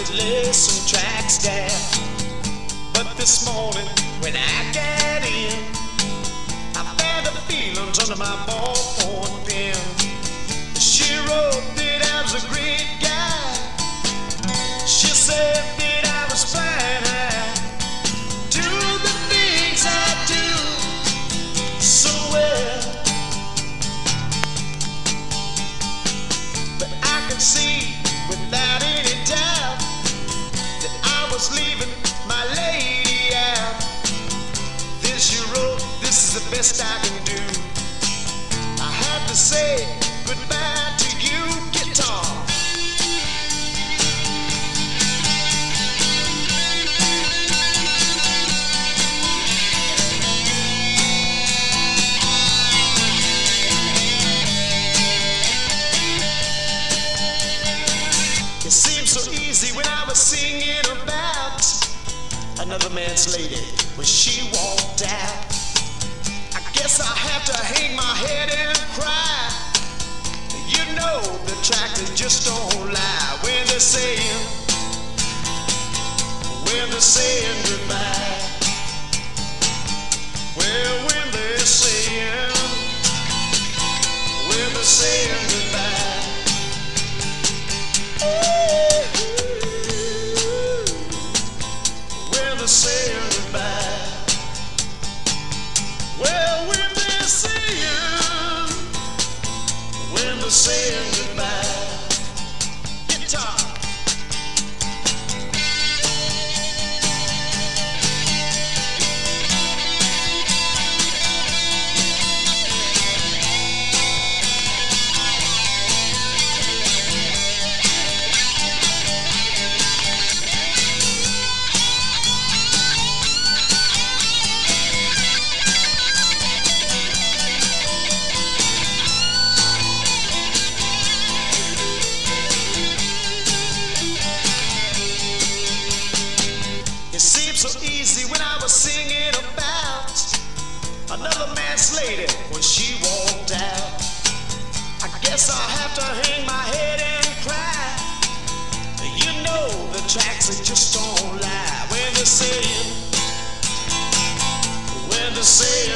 to lay some tracks down. But this morning when I got in, I found the feelings under my ballpoint pen. She wrote that I was a great guy. She said that I was fine. I do the things I do so well. But I can see without any doubt that I was leaving my lady out. Then she wrote, this is the best I can do. I have to say goodbye to you, guitar. It seemed so easy when I was singing about another man's lady when she walked out. I guess I have to hang my head and cry. You know the tractors just don't lie when they're saying goodbye. Well, when they're saying goodbye. When they're saying goodbye. Well, when they're saying goodbye. Guitar. It seemed so easy when I was singing about another man's lady when she walked out. I guess I'll have to hang my head and cry. You know the tracks that just don't lie when they're saying